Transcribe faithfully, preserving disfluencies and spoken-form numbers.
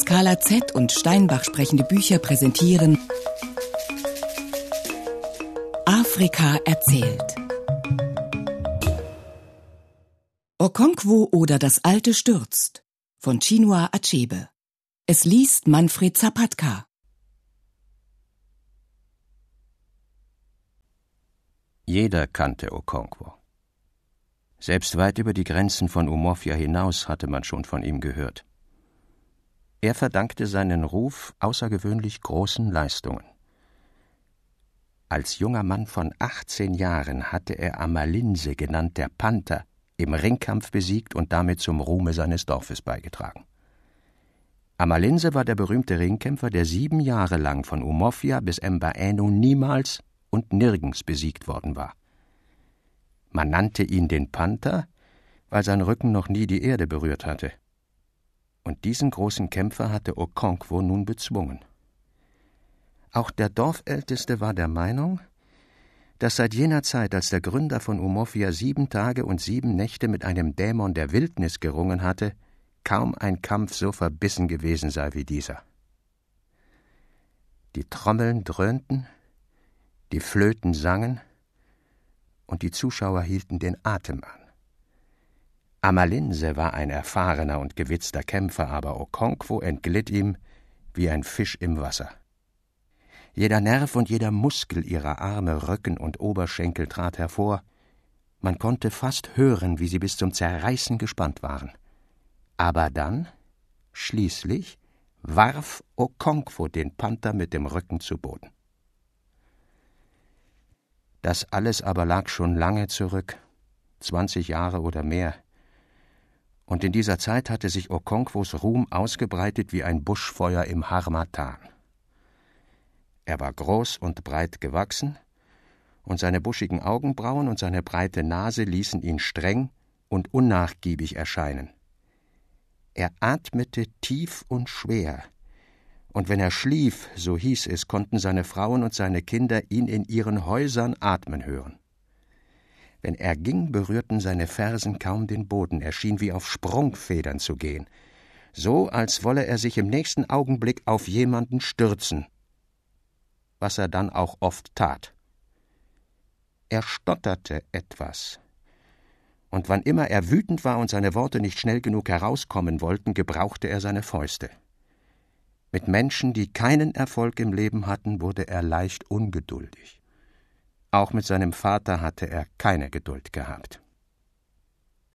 Skala Z und Steinbach sprechende Bücher präsentieren Afrika erzählt. Okonkwo oder das Alte stürzt von Chinua Achebe. Es liest Manfred Zapatka. Jeder kannte Okonkwo. Selbst weit über die Grenzen von Umuofia hinaus hatte man schon von ihm gehört. Er verdankte seinen Ruf außergewöhnlich großen Leistungen. Als junger Mann von achtzehn Jahren hatte er Amalinse, genannt der Panther, im Ringkampf besiegt und damit zum Ruhme seines Dorfes beigetragen. Amalinse war der berühmte Ringkämpfer, der sieben Jahre lang von Umuofia bis Mbaeno niemals und nirgends besiegt worden war. Man nannte ihn den Panther, weil sein Rücken noch nie die Erde berührt hatte. Und diesen großen Kämpfer hatte Okonkwo nun bezwungen. Auch der Dorfälteste war der Meinung, dass seit jener Zeit, als der Gründer von Umuofia sieben Tage und sieben Nächte mit einem Dämon der Wildnis gerungen hatte, kaum ein Kampf so verbissen gewesen sei wie dieser. Die Trommeln dröhnten, die Flöten sangen und die Zuschauer hielten den Atem an. Amalinse war ein erfahrener und gewitzter Kämpfer, aber Okonkwo entglitt ihm wie ein Fisch im Wasser. Jeder Nerv und jeder Muskel ihrer Arme, Rücken und Oberschenkel trat hervor. Man konnte fast hören, wie sie bis zum Zerreißen gespannt waren. Aber dann, schließlich, warf Okonkwo den Panther mit dem Rücken zu Boden. Das alles aber lag schon lange zurück, zwanzig Jahre oder mehr. Und in dieser Zeit hatte sich Okonkwos Ruhm ausgebreitet wie ein Buschfeuer im Harmattan. Er war groß und breit gewachsen, und seine buschigen Augenbrauen und seine breite Nase ließen ihn streng und unnachgiebig erscheinen. Er atmete tief und schwer, und wenn er schlief, so hieß es, konnten seine Frauen und seine Kinder ihn in ihren Häusern atmen hören. Wenn er ging, berührten seine Fersen kaum den Boden, er schien wie auf Sprungfedern zu gehen, so als wolle er sich im nächsten Augenblick auf jemanden stürzen, was er dann auch oft tat. Er stotterte etwas, und wann immer er wütend war und seine Worte nicht schnell genug herauskommen wollten, gebrauchte er seine Fäuste. Mit Menschen, die keinen Erfolg im Leben hatten, wurde er leicht ungeduldig. Auch mit seinem Vater hatte er keine Geduld gehabt.